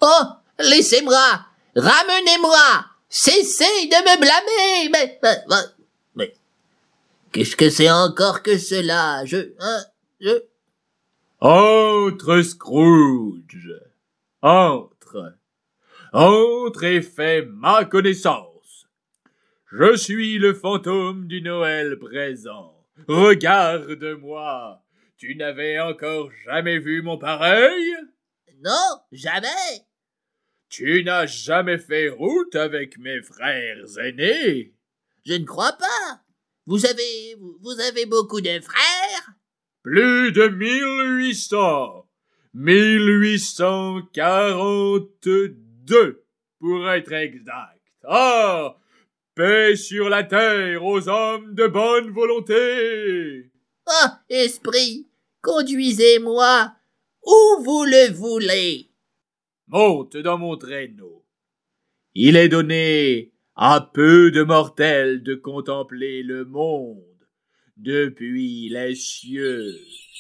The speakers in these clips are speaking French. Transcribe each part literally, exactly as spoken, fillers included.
Oh, laissez-moi! Ramenez-moi! Cessez de me blâmer! Mais, mais, mais, mais qu'est-ce que c'est encore que cela? Je, hein, je... Entre, Scrooge! Entre! Entre et fais ma connaissance! Je suis le fantôme du Noël présent. Regarde-moi! Tu n'avais encore jamais vu mon pareil? Non, jamais! Tu n'as jamais fait route avec mes frères aînés? Je ne crois pas. Vous avez, vous avez beaucoup de frères? Plus de mille huit cents. mille huit cent quarante-deux, pour être exact. Ah! Paix sur la terre aux hommes de bonne volonté! Ah, esprit, conduisez-moi où vous le voulez. Monte dans mon traîneau. Il est donné à peu de mortels de contempler le monde depuis les cieux.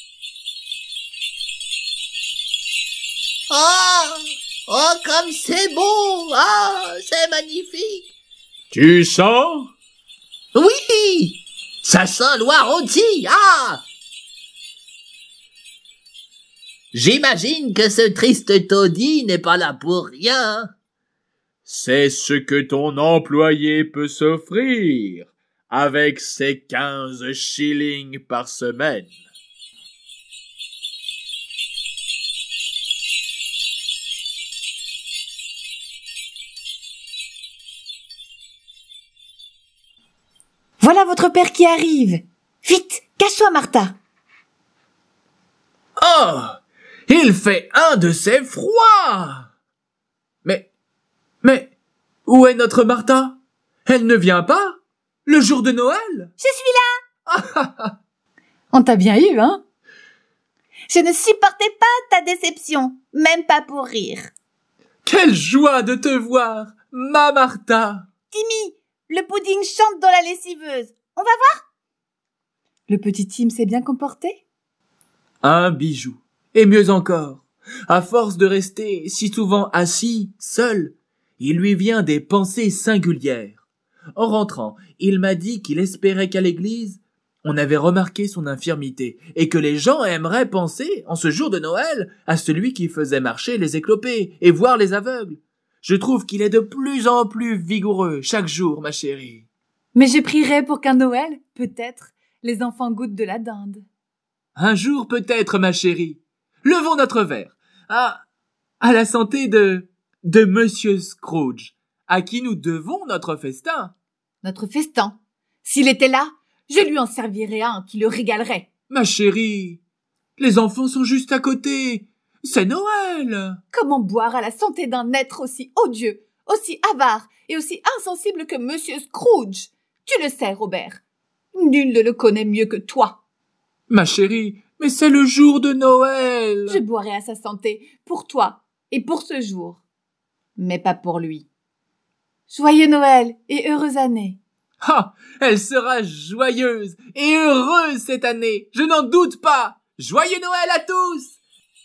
Ah, oh, comme c'est beau! Ah, c'est magnifique! Tu sens? Oui! Ça sent l'oie rôtie! Ah! J'imagine que ce triste taudis n'est pas là pour rien. C'est ce que ton employé peut s'offrir avec ses quinze shillings par semaine. Voilà votre père qui arrive. Vite, cache-toi, Martha. Oh! Il fait un de ces froids! Mais, mais, où est notre Martha? Elle ne vient pas? Le jour de Noël? Je suis là. On t'a bien eu, hein? Je ne supportais pas ta déception, même pas pour rire. Quelle joie de te voir, ma Martha! Timmy, le pudding chante dans la lessiveuse. On va voir? Le petit Tim s'est bien comporté? Un bijou. Et mieux encore, à force de rester si souvent assis, seul, il lui vient des pensées singulières. En rentrant, il m'a dit qu'il espérait qu'à l'église, on avait remarqué son infirmité et que les gens aimeraient penser, en ce jour de Noël, à celui qui faisait marcher les éclopés et voir les aveugles. Je trouve qu'il est de plus en plus vigoureux chaque jour, ma chérie. Mais je prierai pour qu'un Noël, peut-être, les enfants goûtent de la dinde. Un jour peut-être, ma chérie. Levons notre verre. À, à la santé de, de Monsieur Scrooge, à qui nous devons notre festin. Notre festin. S'il était là, je lui en servirais un qui le régalerait. Ma chérie, les enfants sont juste à côté. C'est Noël. Comment boire à la santé d'un être aussi odieux, aussi avare et aussi insensible que Monsieur Scrooge? Tu le sais, Robert. Nul ne le connaît mieux que toi. Ma chérie, mais c'est le jour de Noël. Je boirai à sa santé, pour toi et pour ce jour. Mais pas pour lui. Joyeux Noël et heureuse année. Ah, elle sera joyeuse et heureuse cette année, je n'en doute pas. Joyeux Noël à tous.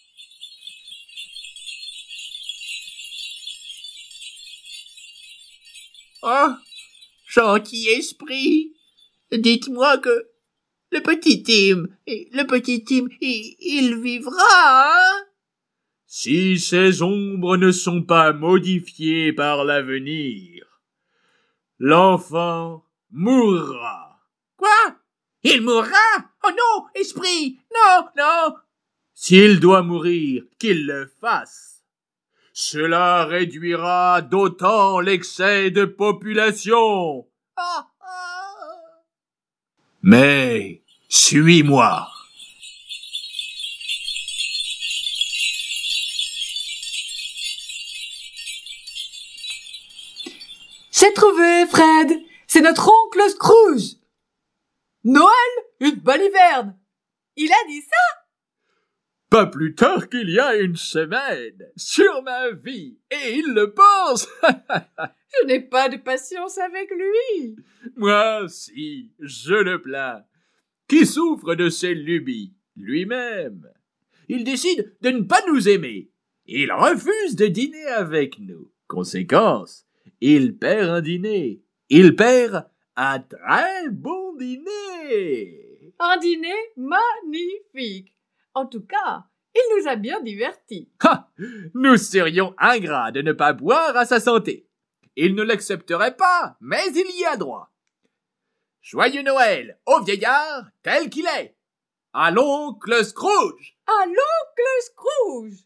Oh, gentil esprit, dites-moi que le petit Tim, le petit Tim, il, il vivra, hein? Si ces ombres ne sont pas modifiées par l'avenir, l'enfant mourra. Quoi? Il mourra? Oh non, esprit, non, non. S'il doit mourir, qu'il le fasse. Cela réduira d'autant l'excès de population. Oh, oh. Mais, suis-moi. J'ai trouvé, Fred. C'est notre oncle Scrooge. Noël, une baliverne. Il a dit ça? Pas plus tard qu'il y a une semaine, sur ma vie, et il le pense. Je n'ai pas de patience avec lui. Moi aussi, je le plains. Qui souffre de ses lubies, lui-même. Il décide de ne pas nous aimer. Il refuse de dîner avec nous. Conséquence, il perd un dîner. Il perd un très bon dîner. Un dîner magnifique. En tout cas, il nous a bien divertis. Ha! Nous serions ingrats de ne pas boire à sa santé. Il ne l'accepterait pas, mais il y a droit. Joyeux Noël au vieillard tel qu'il est. À l'oncle Scrooge. À l'oncle Scrooge.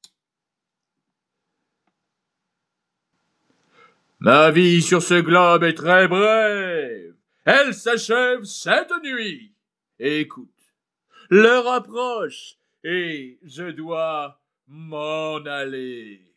Ma vie sur ce globe est très brève. Elle s'achève cette nuit. Écoute, l'heure approche et je dois m'en aller.